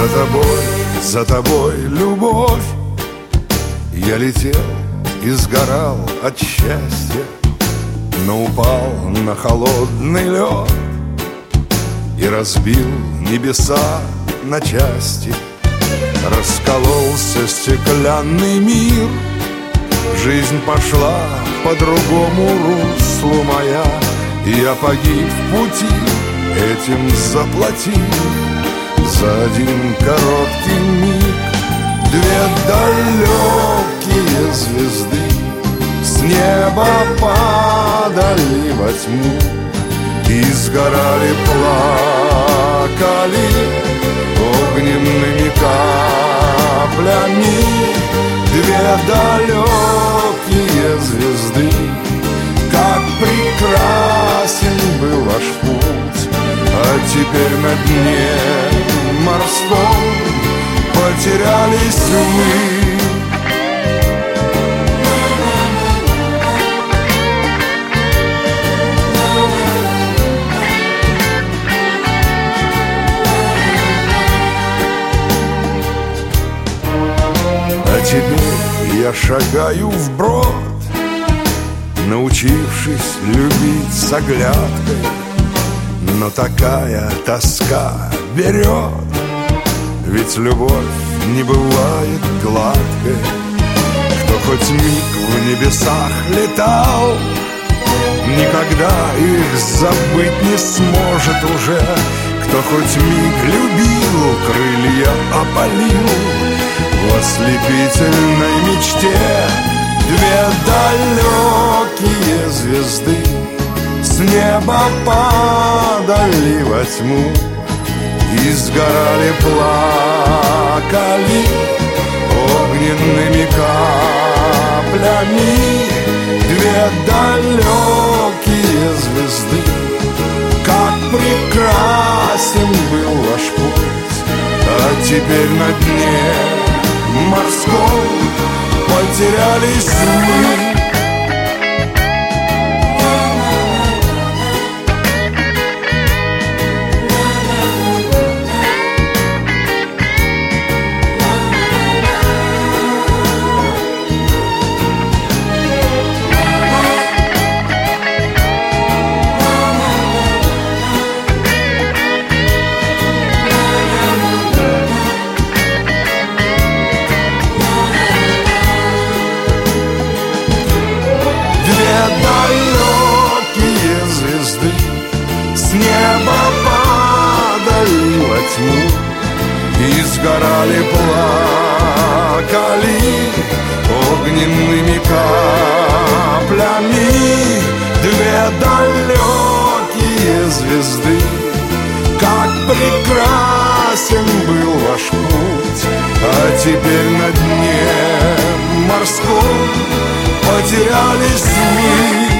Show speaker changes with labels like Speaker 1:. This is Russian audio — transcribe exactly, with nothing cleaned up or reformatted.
Speaker 1: За тобой, за тобой, любовь. Я летел и сгорал от счастья, но упал на холодный лед и разбил небеса на части. Раскололся стеклянный мир, жизнь пошла по другому руслу моя, и я погиб в пути, этим заплатив за один короткий миг. Две далекие звезды с неба падали во тьму и сгорали, плакали огненными каплями. Две далекие звезды, как прекрасен был ваш путь, а теперь на дне морском потерялись вы. А теперь я шагаю вброд, научившись любить с оглядкой, но такая тоска берет, ведь любовь не бывает гладкой. Кто хоть миг в небесах летал, никогда их забыть не сможет уже. Кто хоть миг любил, крылья опалил в ослепительной мечте. Две далекие звезды с неба падали во тьму и сгорали, плакали огненными каплями. Две далекие звезды, как прекрасен был ваш путь, а теперь на дне морском потерялись мы. Далекие звезды с неба падали во тьму и сгорали, плакали огненными каплями. Две далекие звезды, как прекрасен был ваш путь, а теперь на дне морском потерялись мы.